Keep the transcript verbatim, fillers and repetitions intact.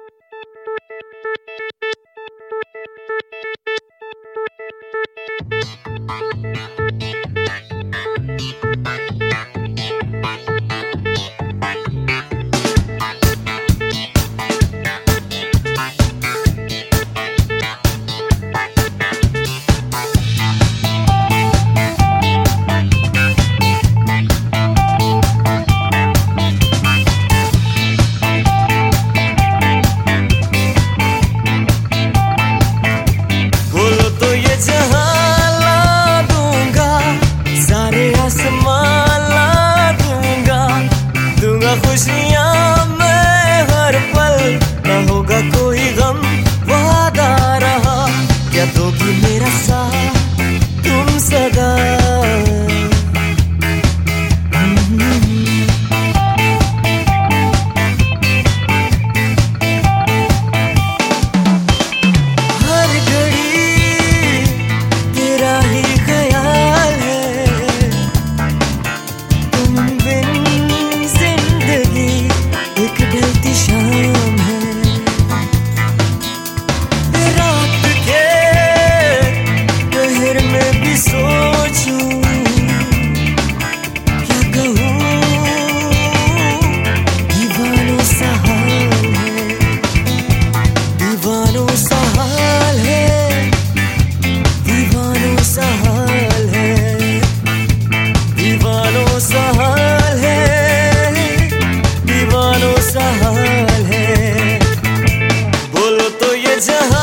खुशियाँ मैं हर पल, न होगा कोई गम, वादा रहा। क्या दोगी मेरा साथ तुम सदा? हर घड़ी तेरा ही ख्याल है, तुम बिन एक ढलती शाम है। रात के पहर में भी सोचूं, क्या कहूँ, दीवानों सा हाल है, दीवानों सा हाल है, दीवानों सा हाल है, दीवानों सा हाल है, दीवानों सा हाल है। बोलो तो ये जहां